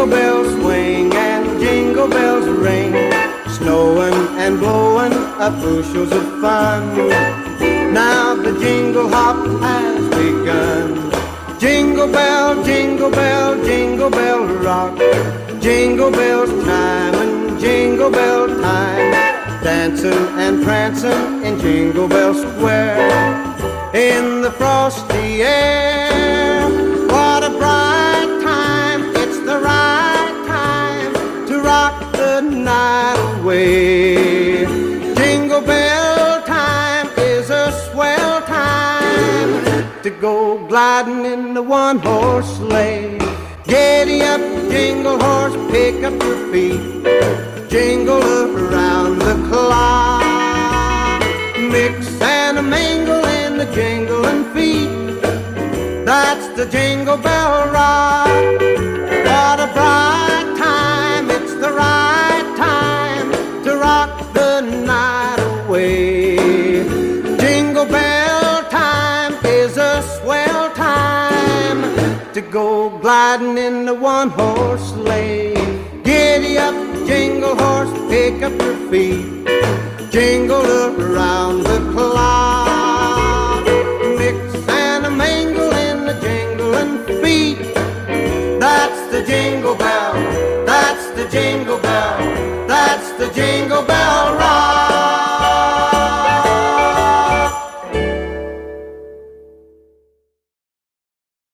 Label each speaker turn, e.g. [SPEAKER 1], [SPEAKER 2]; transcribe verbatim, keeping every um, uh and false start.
[SPEAKER 1] Jingle bells swing and jingle bells ring, snowing and blowing up bushels of fun. Now the jingle hop has begun. Jingle bell, jingle bell, jingle bell rock. Jingle bells time and jingle bell time, dancing and prancing in Jingle Bell Square. In the frosty air, what a bright time. It's the right time to rock the night away. Jingle bell time is a swell time to go gliding in the one-horse sleigh. Giddy up, jingle horse, pick up your feet, jingle around the clock. Mix and a mingle in the jingling feet, that's the Jingle Bell Rock. What a bright time, it's the right time to rock the night away. Jingle bell time is a swell time to go gliding in the one-horse sleigh. Giddy up, jingle horse, pick up your feet, jingle around the clock.